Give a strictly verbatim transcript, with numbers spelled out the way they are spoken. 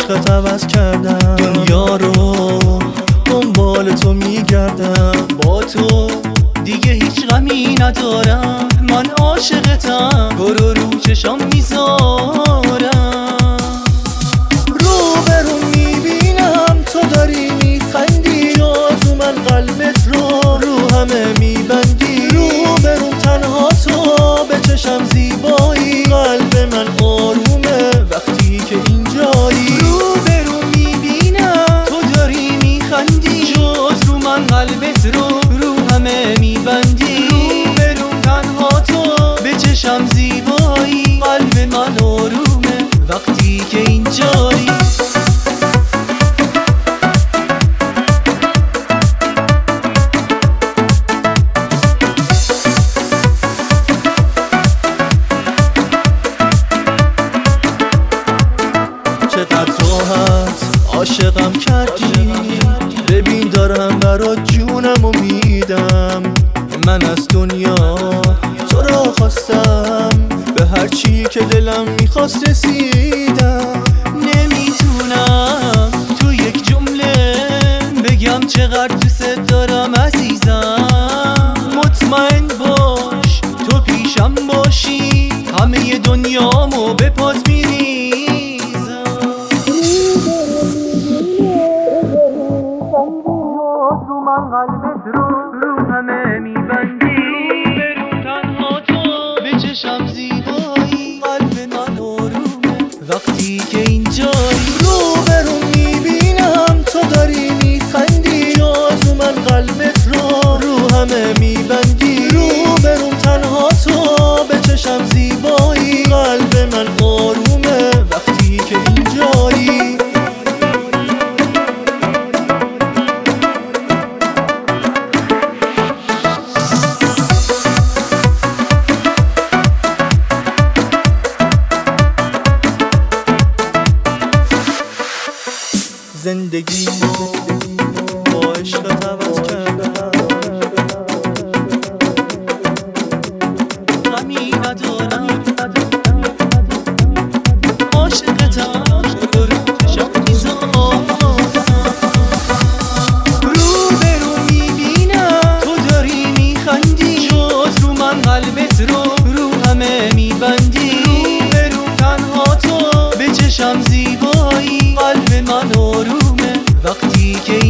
عشقت عوض کردم، دنیا رو دنبال تو میگردم. با تو دیگه هیچ غمی ندارم، من عاشقتم، تو رو رو چشام میذارم. رو برون میبینم تو داری میخندی، جازو من قلبت رو رو همه میبندی. رو برون تنها تو به چشم زیبایی، قلب من آرومه وقتی که اینجایی. رو برون میبینم تو داری میخندی، جاز رو من قلبت رو رو همه میبندی. رو برون تنها تو به چشم زیبایی، قلب من آرومه وقتی که اینجایی. چقدر راحت عاشقم کردی، ببین دارم برات جونمو میدم. من از دنیا تو را خواستم، به هر چی که دلم میخواست رسیدم. نمیتونم تو یک جمله بگم چقدر دوست دارم عزیزم. مطمئن باش تو پیشم باشی، همه دنیامو به پات میریزم. رو من قلبت رو رو همه میبندی، برون تنها تو به چشم زیبایی، قلب من آرومه وقتی که اینجایی. رو برون میبینم تو داری میخندی، جازو من قلبت رو رو همه میبندی. رو برون تنها تو به چشم زیبایی، قلب من آرومه وقتی که اینجایی. زندگی با عشقت عوض کردم، غمی ندارم، عاشقتم، تو رو چشام میذارم. رو برون میبینم تو داری میخندی، جاز رو من قلبت رو رو همه میبندی. رو برون تنها تو به چشم زیبایی، قلب من آرومه وقتی که